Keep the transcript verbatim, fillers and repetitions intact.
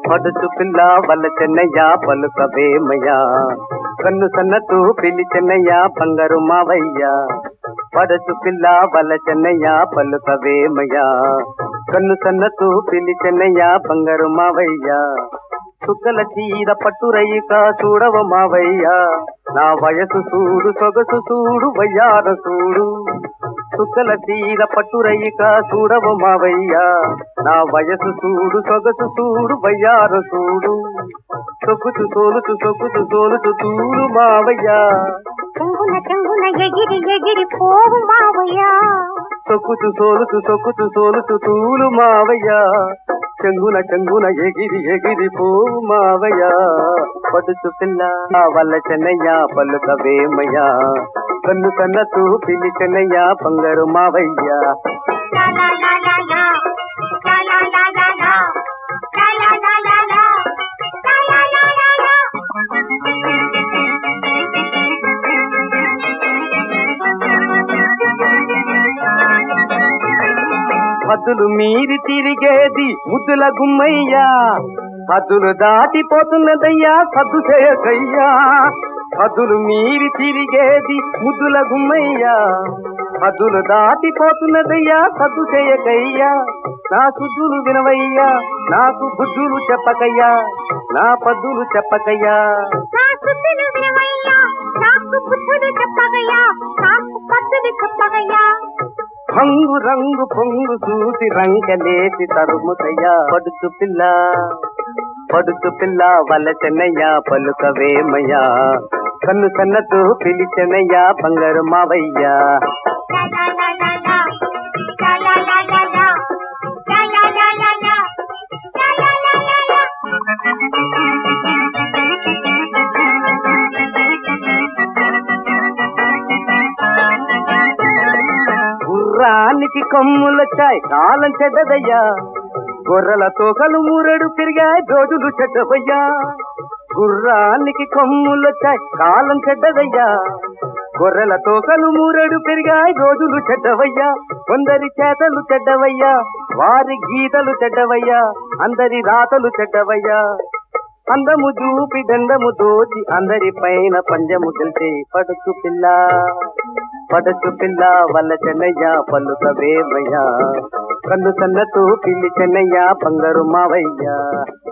పడుచు పిల్ల వల్ల చెన్నయ్య పలుకవేమయ్యా, కన్ను సన్నతూ పిల్లి చెన్నయ్య బంగారు మావయ్య. పడుచు పిల్ల వల్ల చెన్నయ్య పలుకవేమయ్యా, కన్ను సన్నతూ పిల్లి చెన్నయ్య బంగారు మావయ్య. చుక్కల చీర పట్టురయిక చూడవ మావయ్య, నా వయసు చూడు సొగసు చూడు వయ్యార చూడు. చుక్కల చీర పట్టురయిక చూడవ మావయ్య, నా వయసు చూడు సొగసు చూడు వయ్యార చూడు. సొగుచు సోలుచు సొగుచు సోలుచు చూడు మావయ్య, చెంగున చెంగున ఎగిరి ఎగిరి పోవు మావయ్య. సొగుచు సోలుచు సొగుచు సోలుచు చూడు మావయ్య, చెంగున చెంగున ఎగిరి ఎగిరి పోవు మావయ్య. పడుచు పిల్ల వల్ల చెన్నయ్య పలుకవేమయ్యా, కన్ను కన్నతూ పిల్లి చెన్నయ్య బంగారు మావయ్య. హద్దులు మీరి తిరిగేది ముద్దుల గుమ్మయ్యా, హద్దులు దాటిపోతున్నదయ్యా సద్దు చేయకయ్యా. హద్దులు మీరి తిరిగేది ముద్దుల గుమ్మయ్యా, హద్దులు దాటిపోతున్నదయ్యా సద్దు చేయకయ్యా. నా సుద్దులు వినవయ్యా, నాకు బుద్ధులు చెప్పకయ్యా, నా పద్దులు చెప్పకయ్యా. రంగు రంగు పొంగు చూసి రంగలేసి తరుముతయ్యా. పడుచు పిల్ల పడుచు పిల్ల వల్ల చెన్నయ్య పలుకవేమయ్యా, కన్ను సన్నతూ పిలి చెన్నయ్య బంగారు మావయ్య. గుర్రానికి కొమ్ములొచ్చాయి కాలం చెడ్డదయ్యా, గొర్రెల తోకలు మూరెడు తిరిగాయి రోజులు చెడ్డవయ్యా. గుర్రానికి కొమ్ములొచ్చాయి కాలం చెడ్డదయ్యా, గొర్రెల తోకలు మూరెడు పెరిగాయి రోజులు చెడ్డవయ్యా. కొందరి చేతలు చెడ్డవయ్యా, వారి గీతలు చెడ్డవయ్యా, అందరి రాతలు చెడ్డవయ్యా. అందము చూపి దండము దోచి అందరి పైన పంజము తెలిసే. పడుచు పిల్ల పడుచు పిల్ల వల్ల చెన్నయ్య పలుకవేమయ్యా, కన్ను సన్నతూ పిల్లి చెన్నయ్య బంగారు మావయ్య.